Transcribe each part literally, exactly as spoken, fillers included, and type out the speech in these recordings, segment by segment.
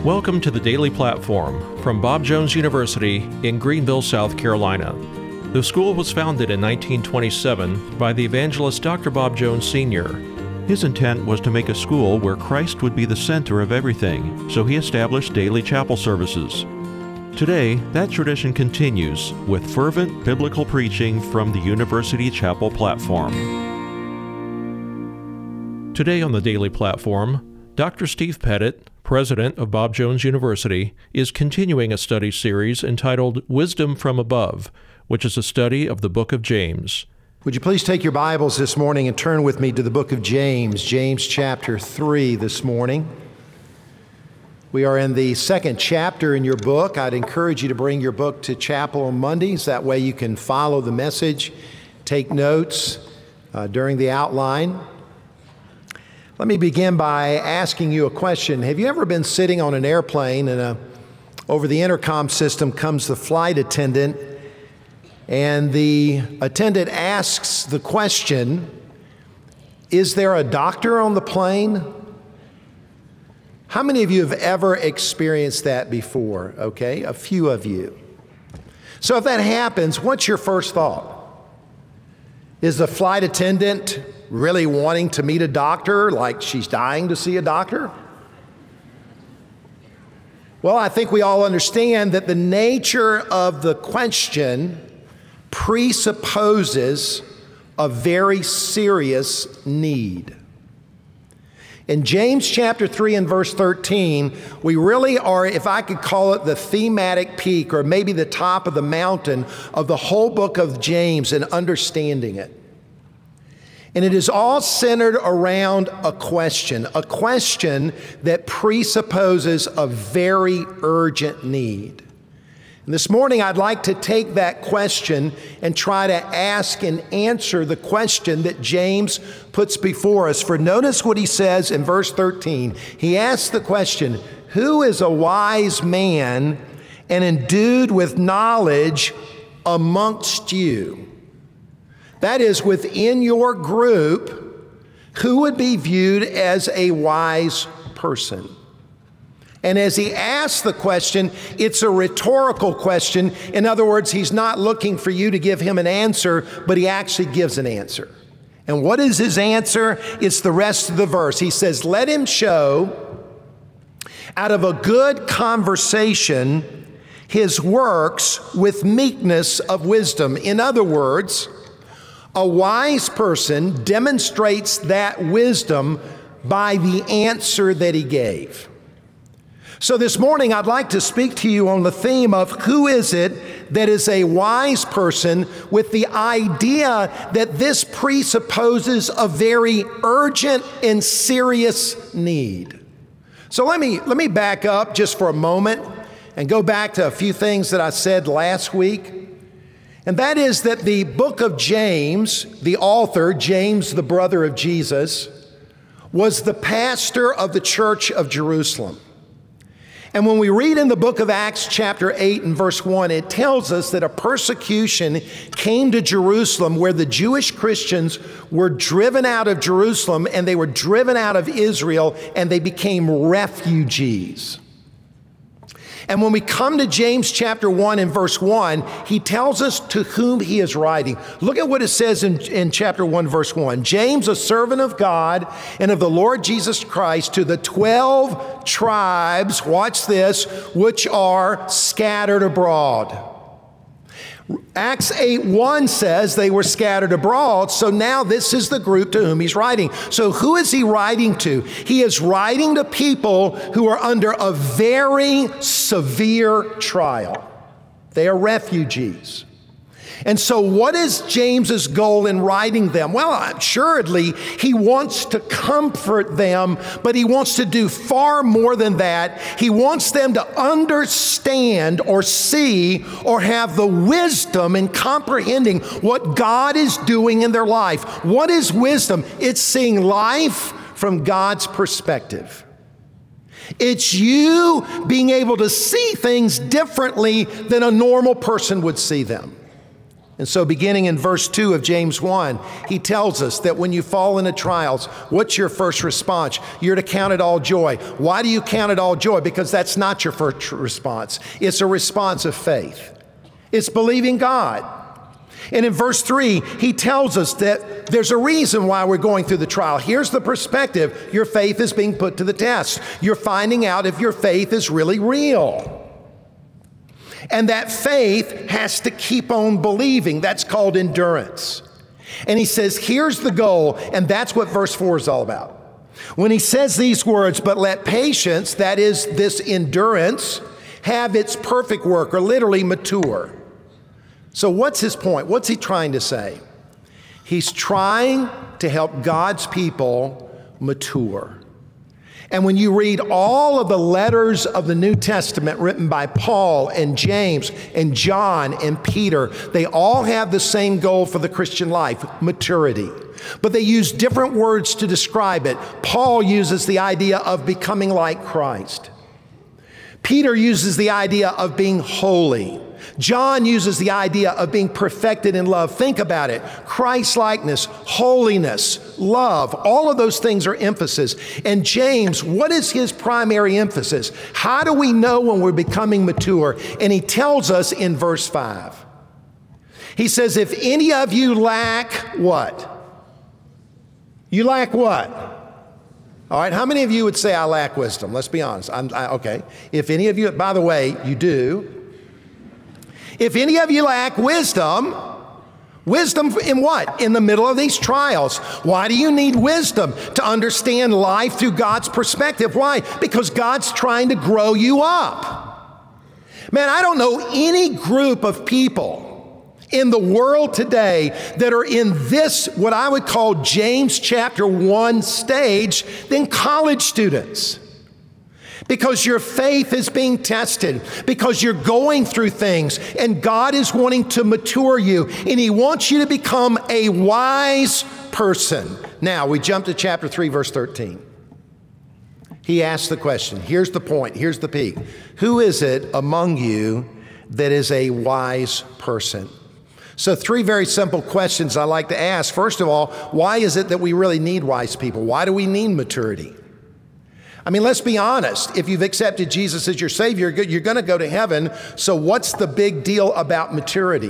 Welcome to the Daily Platform from Bob Jones University in Greenville, South Carolina. The school was founded in nineteen twenty-seven by the evangelist Doctor Bob Jones Senior His intent was to make a school where Christ would be the center of everything, so he established daily chapel services. Today, that tradition continues with fervent biblical preaching from the University Chapel platform. Today on the Daily Platform, Doctor Steve Pettit, president of Bob Jones University, is continuing a study series entitled Wisdom from Above, which is a study of the book of James. Would you please take your Bibles this morning and turn with me to the book of James, James chapter three this morning. We are in the second chapter in your book. I'd encourage you to bring your book to chapel on Mondays. That way you can follow the message, take notes uh, during the outline. Let me begin by asking you a question. Have you ever been sitting on an airplane and a, over the intercom system comes the flight attendant, and the attendant asks the question, is there a doctor on the plane? How many of you have ever experienced that before? Okay, a few of you. So if that happens, what's your first thought? Is the flight attendant really wanting to meet a doctor, like she's dying to see a doctor? Well, I think we all understand that the nature of the question presupposes a very serious need. In James chapter three and verse thirteen, we really are, if I could call it, the thematic peak, or maybe the top of the mountain of the whole book of James and understanding it. And it is all centered around a question, a question that presupposes a very urgent need. And this morning, I'd like to take that question and try to ask and answer the question that James puts before us. For notice what he says in verse thirteen. He asks the question, who is a wise man and endued with knowledge amongst you? That is, within your group, who would be viewed as a wise person? And as he asks the question, it's a rhetorical question. In other words, he's not looking for you to give him an answer, but he actually gives an answer. And what is his answer? It's the rest of the verse. He says, let him show out of a good conversation his works with meekness of wisdom. In other words, a wise person demonstrates that wisdom by the answer that he gave. So this morning, I'd like to speak to you on the theme of who is it that is a wise person, with the idea that this presupposes a very urgent and serious need. So let me, let me back up just for a moment and go back to a few things that I said last week. And that is that the book of James, the author, James, the brother of Jesus, was the pastor of the church of Jerusalem. And when we read in the book of Acts chapter eight and verse one, it tells us that a persecution came to Jerusalem where the Jewish Christians were driven out of Jerusalem, and they were driven out of Israel, and they became refugees. And when we come to James chapter one and verse one, he tells us to whom he is writing. Look at what it says in, in chapter one, verse one. James, a servant of God and of the Lord Jesus Christ, to the twelve tribes, watch this, which are scattered abroad. Acts eight one says they were scattered abroad, so now this is the group to whom he's writing. So who is he writing to? He is writing to people who are under a very severe trial. They are refugees. And so what is James's goal in writing them? Well, assuredly, he wants to comfort them, but he wants to do far more than that. He wants them to understand or see or have the wisdom in comprehending what God is doing in their life. What is wisdom? It's seeing life from God's perspective. It's you being able to see things differently than a normal person would see them. And so beginning in verse two of James one, he tells us that when you fall into trials, what's your first response? You're to count it all joy. Why do you count it all joy? Because that's not your first response. It's a response of faith. It's believing God. And in verse three, he tells us that there's a reason why we're going through the trial. Here's the perspective. Your faith is being put to the test. You're finding out if your faith is really real. And that faith has to keep on believing. That's called endurance. And he says, here's the goal, and that's what verse four is all about. When he says these words, but let patience, that is this endurance, have its perfect work, or literally mature. So what's his point? What's he trying to say? He's trying to help God's people mature. And when you read all of the letters of the New Testament written by Paul and James and John and Peter, they all have the same goal for the Christian life, maturity. But they use different words to describe it. Paul uses the idea of becoming like Christ. Peter uses the idea of being holy. John uses the idea of being perfected in love. Think about it. Christ-likeness, holiness, love, all of those things are emphasis. And James, what is his primary emphasis? How do we know when we're becoming mature? And he tells us in verse five. He says, if any of you lack what? You lack what? All right, how many of you would say I lack wisdom? Let's be honest. I'm, I, okay. If any of you, by the way, you do. If any of you lack wisdom, wisdom in what? In the middle of these trials. Why do you need wisdom? To understand life through God's perspective. Why? Because God's trying to grow you up. Man, I don't know any group of people in the world today that are in this, what I would call James chapter one stage, than college students. Because your faith is being tested, because you're going through things, and God is wanting to mature you, and He wants you to become a wise person. Now, we jump to chapter three, verse thirteen. He asks the question. Here's the point. Here's the peak. Who is it among you that is a wise person? So three very simple questions I like to ask. First of all, why is it that we really need wise people? Why do we need maturity? I mean, let's be honest. If you've accepted Jesus as your Savior, you're going to go to heaven. So what's the big deal about maturity?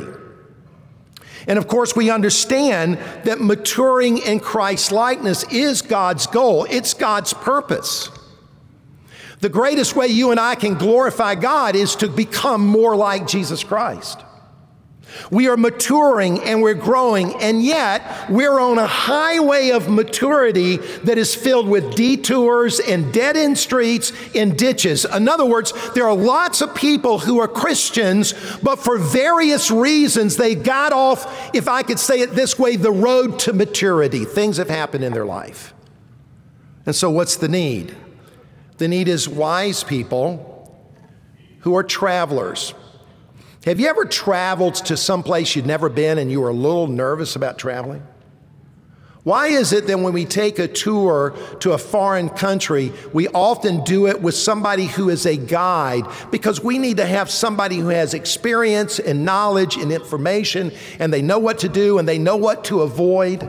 And of course, we understand that maturing in Christ's likeness is God's goal. It's God's purpose. The greatest way you and I can glorify God is to become more like Jesus Christ. We are maturing and we're growing, and yet we're on a highway of maturity that is filled with detours and dead-end streets and ditches. In other words, there are lots of people who are Christians, but for various reasons they got off, if I could say it this way, the road to maturity. Things have happened in their life. And so what's the need? The need is wise people who are travelers. Have you ever traveled to some place you'd never been and you were a little nervous about traveling? Why is it that when we take a tour to a foreign country, we often do it with somebody who is a guide? Because we need to have somebody who has experience and knowledge and information, and they know what to do and they know what to avoid.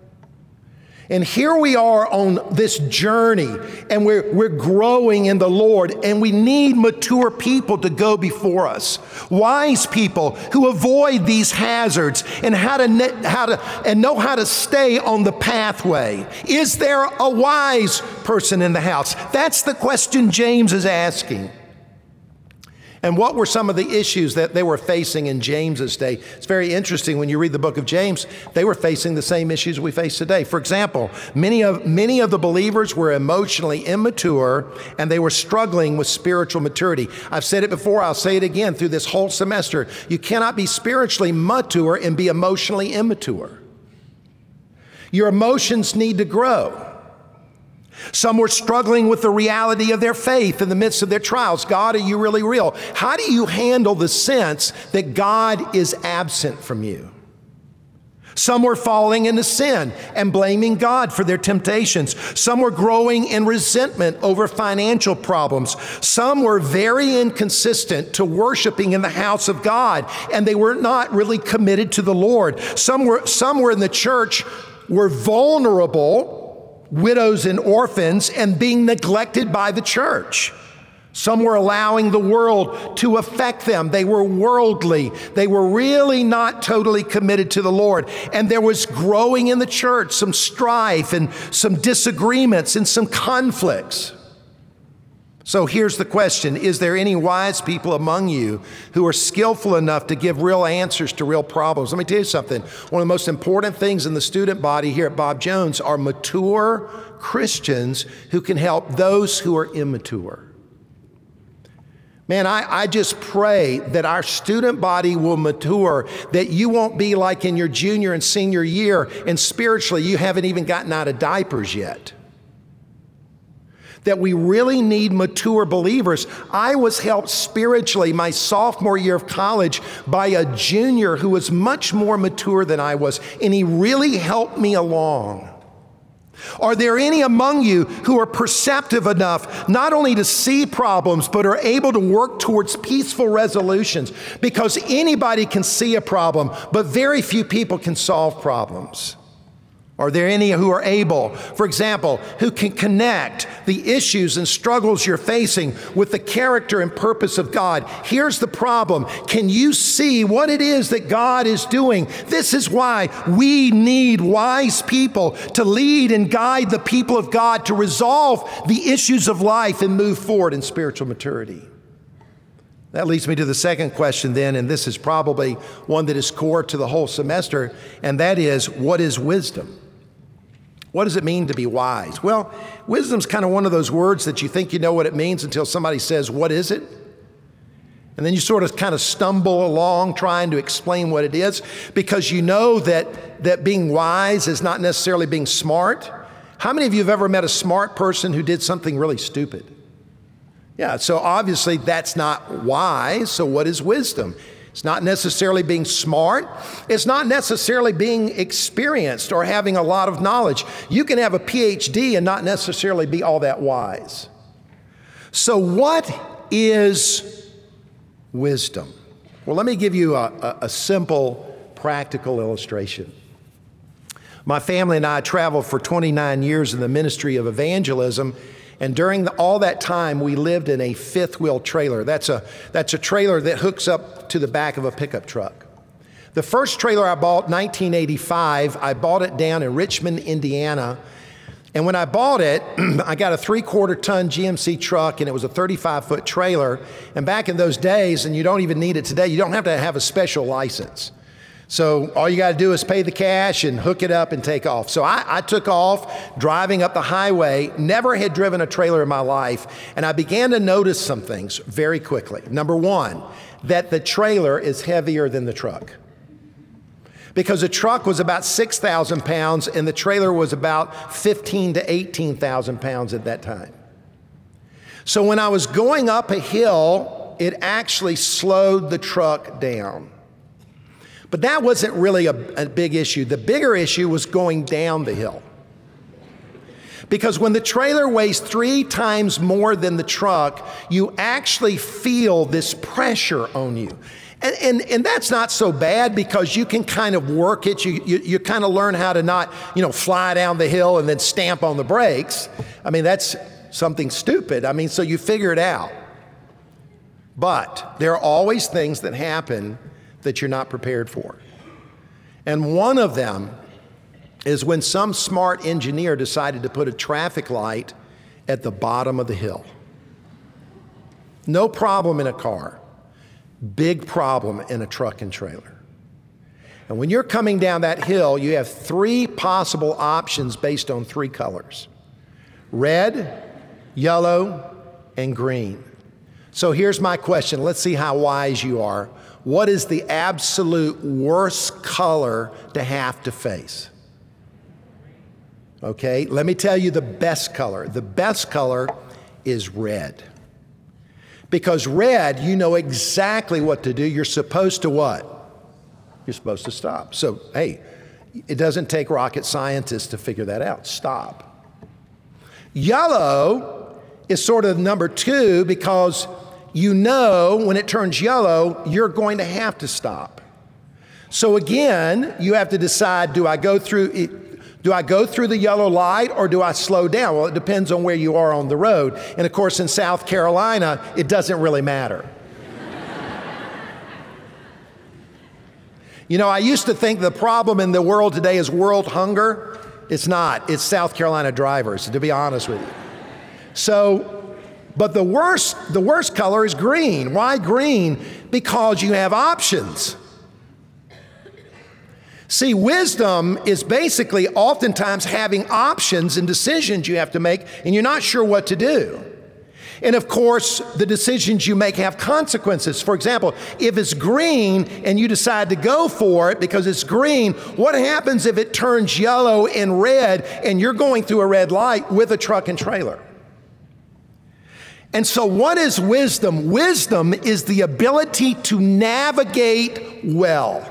And here we are on this journey, and we're, we're growing in the Lord, and we need mature people to go before us. Wise people who avoid these hazards and how to, how to and know how to stay on the pathway. Is there a wise person in the house? That's the question James is asking. And what were some of the issues that they were facing in James's day? It's very interesting when you read the book of James, they were facing the same issues we face today. For example, many of, many of the believers were emotionally immature and they were struggling with spiritual maturity. I've said it before, I'll say it again through this whole semester. You cannot be spiritually mature and be emotionally immature. Your emotions need to grow. Some were struggling with the reality of their faith in the midst of their trials. God, are you really real? How do you handle the sense that God is absent from you? Some were falling into sin and blaming God for their temptations. Some were growing in resentment over financial problems. Some were very inconsistent to worshiping in the house of God, and they were not really committed to the Lord. Some were, some were in the church, were vulnerable, widows and orphans, and being neglected by the church. Some were allowing the world to affect them. They were worldly. They were really not totally committed to the Lord. And there was growing in the church some strife and some disagreements and some conflicts. So here's the question. Is there any wise people among you who are skillful enough to give real answers to real problems? Let me tell you something. One of the most important things in the student body here at Bob Jones are mature Christians who can help those who are immature. Man, I, I just pray that our student body will mature, that you won't be like in your junior and senior year, and spiritually you haven't even gotten out of diapers yet. That we really need mature believers. I was helped spiritually my sophomore year of college by a junior who was much more mature than I was, and he really helped me along. Are there any among you who are perceptive enough not only to see problems, but are able to work towards peaceful resolutions? Because anybody can see a problem, but very few people can solve problems. Are there any who are able, for example, who can connect the issues and struggles you're facing with the character and purpose of God? Here's the problem. Can you see what it is that God is doing? This is why we need wise people to lead and guide the people of God to resolve the issues of life and move forward in spiritual maturity. That leads me to the second question then, and this is probably one that is core to the whole semester, and that is, what is wisdom? What does it mean to be wise? Well, wisdom's kind of one of those words that you think you know what it means until somebody says, what is it? And then you sort of kind of stumble along trying to explain what it is, because you know that, that being wise is not necessarily being smart. How many of you have ever met a smart person who did something really stupid? Yeah, so obviously that's not wise. So what is wisdom? It's not necessarily being smart. It's not necessarily being experienced or having a lot of knowledge. You can have a P H D and not necessarily be all that wise. So what is wisdom? Well, let me give you a, a, a simple, practical illustration. My family and I traveled for twenty-nine years in the ministry of evangelism. And during the, all that time, we lived in a fifth wheel trailer. That's a, that's a trailer that hooks up to the back of a pickup truck. The first trailer I bought, nineteen eighty-five, I bought it down in Richmond, Indiana. And when I bought it, I got a three-quarter ton G M C truck, and it was a thirty-five foot trailer. And back in those days, and you don't even need it today, you don't have to have a special license. So all you got to do is pay the cash and hook it up and take off. So I, I took off driving up the highway, never had driven a trailer in my life, and I began to notice some things very quickly. Number one, that the trailer is heavier than the truck. Because the truck was about six thousand pounds and the trailer was about fifteen to eighteen thousand pounds at that time. So when I was going up a hill, it actually slowed the truck down. But that wasn't really a, a big issue. The bigger issue was going down the hill. Because when the trailer weighs three times more than the truck, you actually feel this pressure on you. And, and, and that's not so bad because you can kind of work it. You, you, you kind of learn how to not, you know, fly down the hill and then stamp on the brakes. I mean, that's something stupid. I mean, so you figure it out. But there are always things that happen that you're not prepared for. And one of them is when some smart engineer decided to put a traffic light at the bottom of the hill. No problem in a car, big problem in a truck and trailer. And when you're coming down that hill, you have three possible options based on three colors: red, yellow, and green. So here's my question. Let's see how wise you are. What is the absolute worst color to have to face? Okay, let me tell you the best color. The best color is red. Because red, you know exactly what to do. You're supposed to what? You're supposed to stop. So, hey, It doesn't take rocket scientists to figure that out. Stop. Yellow is sort of number two because you know when it turns yellow, you're going to have to stop. So again, you have to decide, do I go through it, do I go through the yellow light or do I slow down? Well, it depends on where you are on the road. And of course, in South Carolina, it doesn't really matter. You know, I used to think the problem in the world today is world hunger. It's not. It's South Carolina drivers, to be honest with you. So, but the worst, the worst color is green. Why green? Because you have options. See, wisdom is basically oftentimes having options and decisions you have to make, and you're not sure what to do. And of course, the decisions you make have consequences. For example, if it's green and you decide to go for it because it's green, what happens if it turns yellow and red and you're going through a red light with a truck and trailer? And so what is wisdom? Wisdom is the ability to navigate well.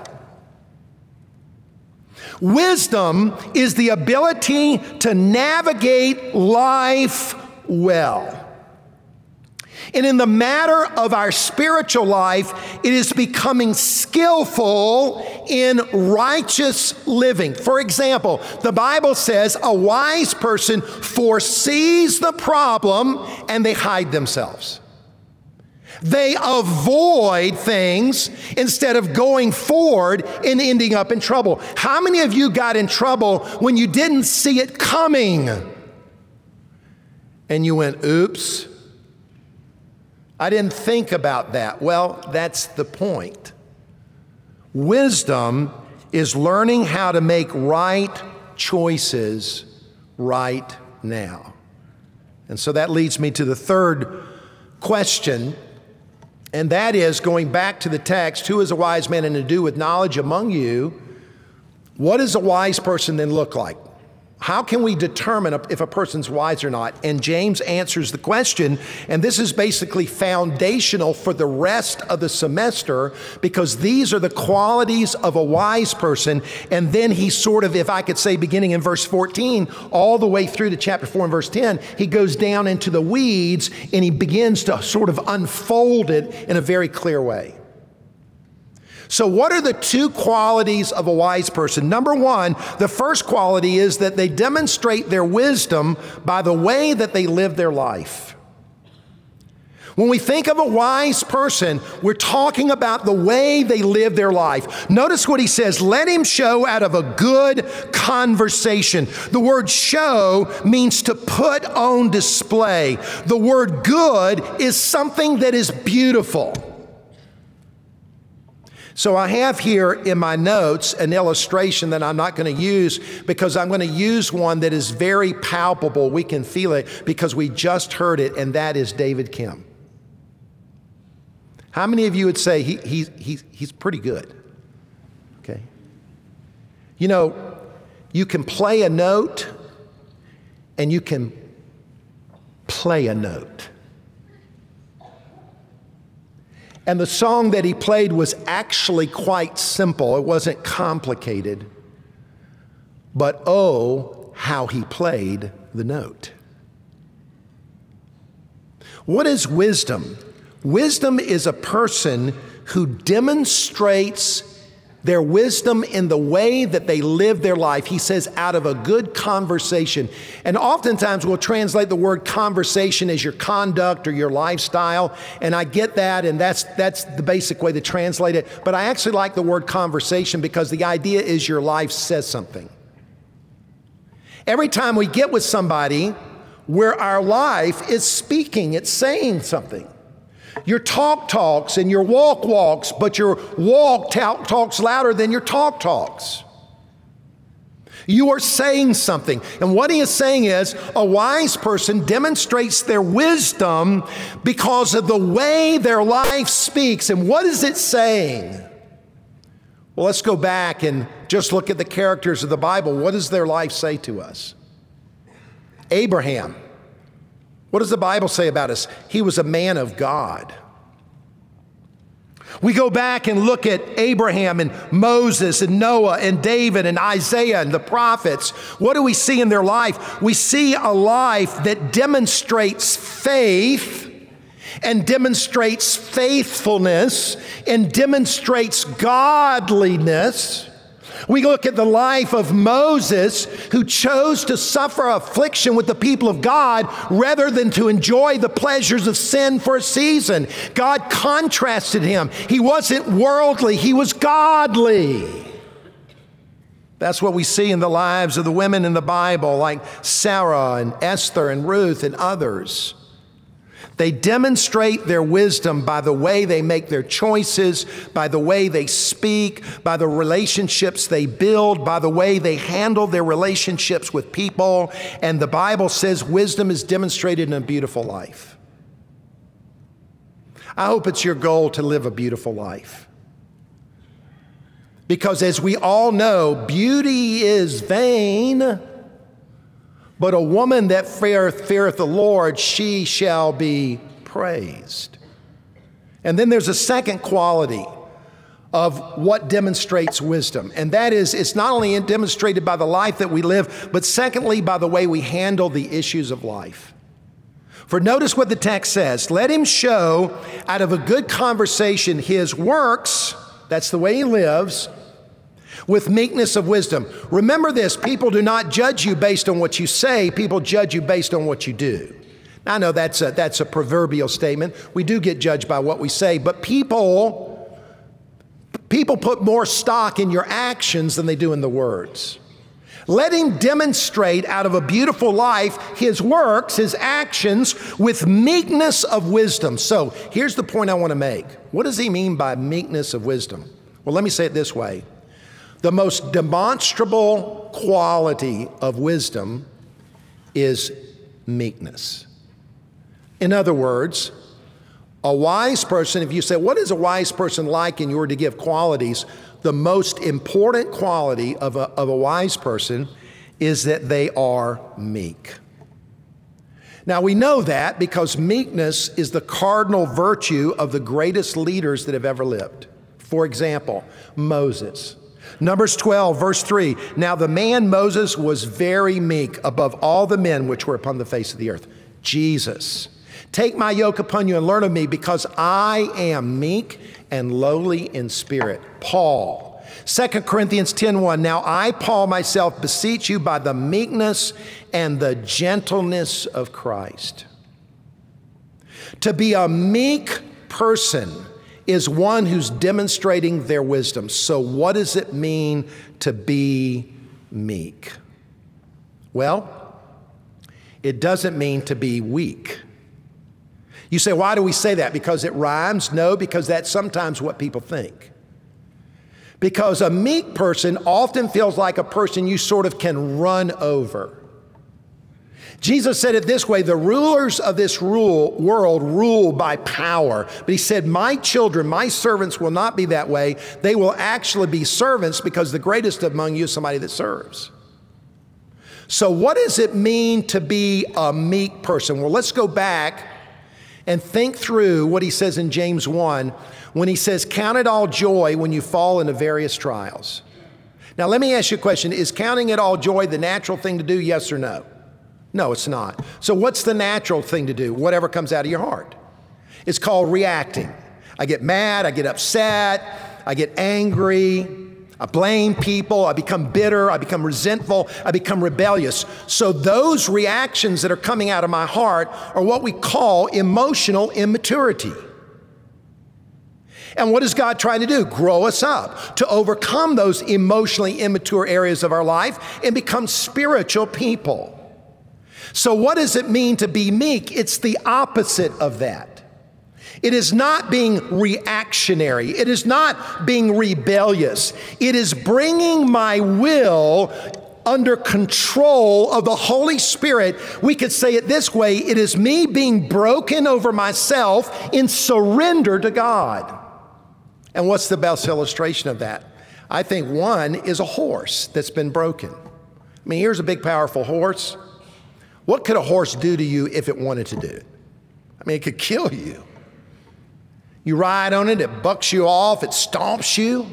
Wisdom is the ability to navigate life well. And in the matter of our spiritual life, it is becoming skillful in righteous living. For example, the Bible says a wise person foresees the problem and they hide themselves. They avoid things instead of going forward and ending up in trouble. How many of you got in trouble when you didn't see it coming? And you went, oops. I didn't think about that. Well, that's the point. Wisdom is learning how to make right choices right now. And so that leads me to the third question, and that is going back to the text, who is a wise man and to do with knowledge among you? What does a wise person then look like? How can we determine if a person's wise or not? And James answers the question, and this is basically foundational for the rest of the semester because these are the qualities of a wise person. And then he sort of, if I could say, beginning in verse fourteen, all the way through to chapter four and verse ten, he goes down into the weeds and he begins to sort of unfold it in a very clear way. So what are the two qualities of a wise person? Number one, the first quality is that they demonstrate their wisdom by the way that they live their life. When we think of a wise person, we're talking about the way they live their life. Notice what he says, let him show out of a good conversation. The word show means to put on display. The word good is something that is beautiful. So I have here in my notes an illustration that I'm not going to use because I'm going to use one that is very palpable. We can feel it because we just heard it, and that is David Kim. How many of you would say he, he, he's, he's pretty good? Okay. You know, you can play a note and you can play a note. And the song that he played was actually quite simple. It wasn't complicated. But oh, how he played the note. What is wisdom? Wisdom is a person who demonstrates their wisdom in the way that they live their life. He says, out of a good conversation. And oftentimes we'll translate the word conversation as your conduct or your lifestyle. And I get that, and that's that's the basic way to translate it. But I actually like the word conversation because the idea is your life says something. Every time we get with somebody where our life is speaking, it's saying something. Your talk talks and your walk walks, but your walk talk talks louder than your talk talks. You are saying something. And what he is saying is a wise person demonstrates their wisdom because of the way their life speaks. And what is it saying? Well, let's go back and just look at the characters of the Bible. What does their life say to us? Abraham. What does the Bible say about us? He was a man of God. We go back and look at Abraham and Moses and Noah and David and Isaiah and the prophets. What do we see in their life? We see a life that demonstrates faith and demonstrates faithfulness and demonstrates godliness. We look at the life of Moses, who chose to suffer affliction with the people of God rather than to enjoy the pleasures of sin for a season. God contrasted him. He wasn't worldly, he was godly. That's what we see in the lives of the women in the Bible, like Sarah and Esther and Ruth and others. They demonstrate their wisdom by the way they make their choices, by the way they speak, by the relationships they build, by the way they handle their relationships with people. And the Bible says wisdom is demonstrated in a beautiful life. I hope it's your goal to live a beautiful life. Because as we all know, beauty is vain. But a woman that feareth, feareth the Lord, she shall be praised. And then there's a second quality of what demonstrates wisdom. And that is, it's not only demonstrated by the life that we live, but secondly, by the way we handle the issues of life. For notice what the text says. Let him show out of a good conversation his works, that's the way he lives, with meekness of wisdom. Remember this, people do not judge you based on what you say, people judge you based on what you do. Now, I know that's a, that's a proverbial statement. We do get judged by what we say, but people, people put more stock in your actions than they do in the words. Let him demonstrate out of a beautiful life his works, his actions, with meekness of wisdom. So here's the point I want to make. What does he mean by meekness of wisdom? Well, let me say it this way. The most demonstrable quality of wisdom is meekness. In other words, a wise person, if you say, what is a wise person like, and you were to give qualities, the most important quality of a, of a wise person is that they are meek. Now, we know that because meekness is the cardinal virtue of the greatest leaders that have ever lived. For example, Moses. Numbers twelve, verse three. Now the man Moses was very meek above all the men which were upon the face of the earth. Jesus. Take my yoke upon you and learn of me, because I am meek and lowly in spirit. Paul. Second Corinthians ten one. Now I, Paul, myself beseech you by the meekness and the gentleness of Christ. To be a meek person is one who's demonstrating their wisdom. So what does it mean to be meek? Well, it doesn't mean to be weak. You say, why do we say that? Because it rhymes? No, because that's sometimes what people think. Because a meek person often feels like a person you sort of can run over. Jesus said it this way, the rulers of this rule, world rule by power. But he said, my children, my servants will not be that way. They will actually be servants, because the greatest among you is somebody that serves. So what does it mean to be a meek person? Well, let's go back and think through what he says in James one, when he says, count it all joy when you fall into various trials. Now, let me ask you a question. Is counting it all joy the natural thing to do, yes or no? No, it's not. So what's the natural thing to do? Whatever comes out of your heart. It's called reacting. I get mad, I get upset, I get angry, I blame people, I become bitter, I become resentful, I become rebellious. So those reactions that are coming out of my heart are what we call emotional immaturity. And what is God trying to do? Grow us up to overcome those emotionally immature areas of our life and become spiritual people. So what does it mean to be meek? It's the opposite of that. It is not being reactionary. It is not being rebellious. It is bringing my will under control of the Holy Spirit. We could say it this way. It is me being broken over myself in surrender to God. And what's the best illustration of that? I think one is a horse that's been broken. I mean, here's a big, powerful horse. What could a horse do to you if it wanted to do it? I mean, it could kill you. You ride on it, it bucks you off, it stomps you.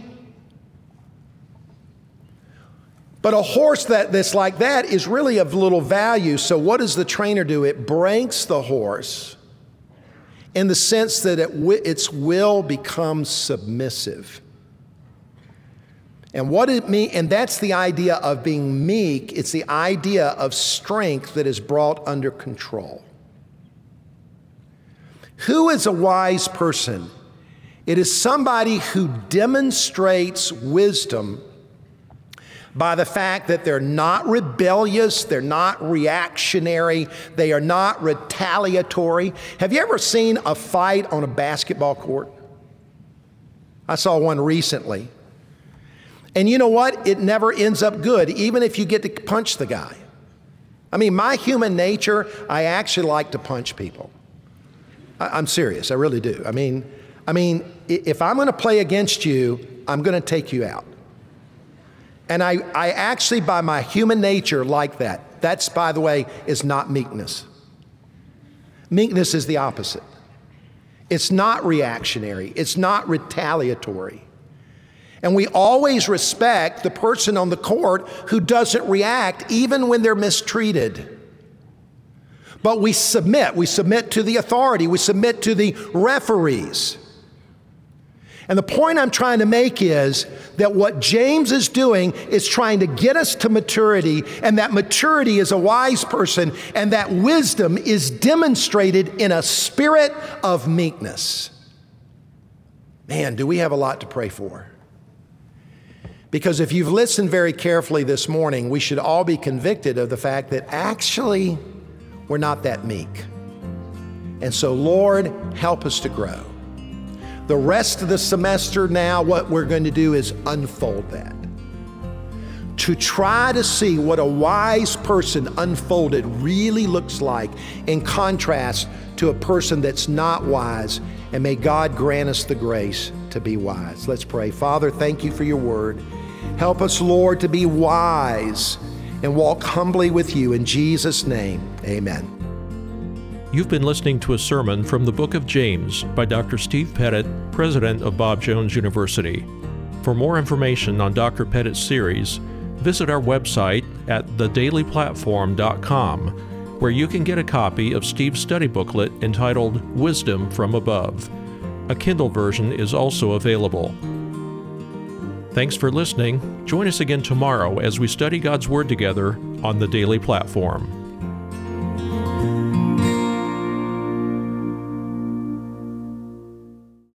But a horse that, that's like that is really of little value. So what does the trainer do? It breaks the horse in the sense that it, its will becomes submissive. And what it mean, and that's the idea of being meek. It's the idea of strength that is brought under control. Who is a wise person? It is somebody who demonstrates wisdom by the fact that they're not rebellious, they're not reactionary, they are not retaliatory. Have you ever seen a fight on a basketball court? I saw one recently. And you know what? It never ends up good, even if you get to punch the guy. I mean, my human nature, I actually like to punch people. I, I'm serious, I really do. I mean, I mean, if I'm going to play against you, I'm going to take you out. And I, I actually, by my human nature, like that. That's, by the way, is not meekness. Meekness is the opposite. It's not reactionary. It's not retaliatory. And we always respect the person on the court who doesn't react even when they're mistreated. But we submit. We submit to the authority. We submit to the referees. And the point I'm trying to make is that what James is doing is trying to get us to maturity, and that maturity is a wise person, and that wisdom is demonstrated in a spirit of meekness. Man, do we have a lot to pray for. Because if you've listened very carefully this morning, we should all be convicted of the fact that actually we're not that meek. And so, Lord, help us to grow. The rest of the semester now, what we're going to do is unfold that. To try to see what a wise person unfolded really looks like in contrast to a person that's not wise. And may God grant us the grace to be wise. Let's pray. Father, thank you for your word. Help us, Lord, to be wise and walk humbly with you. In Jesus' name, amen. You've been listening to a sermon from the book of James by Doctor Steve Pettit, president of Bob Jones University. For more information on Doctor Pettit's series, visit our website at the daily platform dot com, where you can get a copy of Steve's study booklet entitled Wisdom from Above. A Kindle version is also available. Thanks for listening. Join us again tomorrow as we study God's Word together on the Daily Platform.